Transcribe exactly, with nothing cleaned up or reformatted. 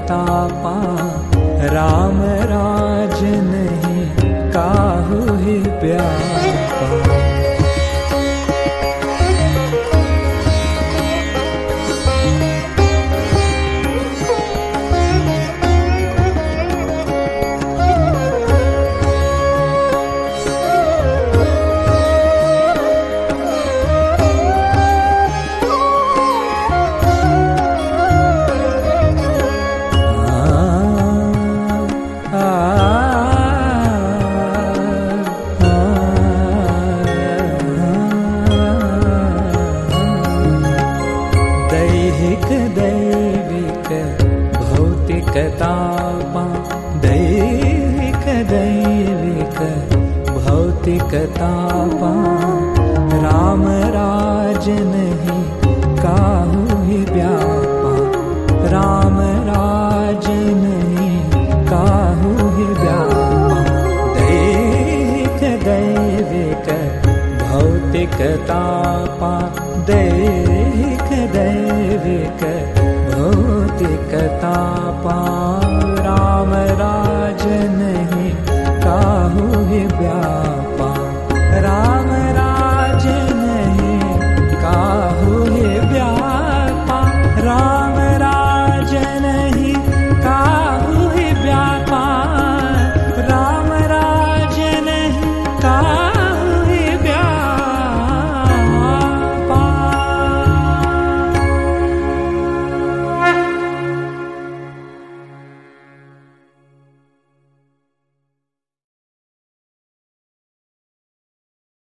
तापा, राम राज नहीं काहू ही व्यापा। दैविक भौतिक तापा, दैविक दैविक भौतिक तापा, राम राज नहीं काहू ही व्यापा, राम राज नहीं काहू ही व्यापा। दैविक दैविक भौतिक तापा, दैविक दैविक भौतिक तापा, राम राज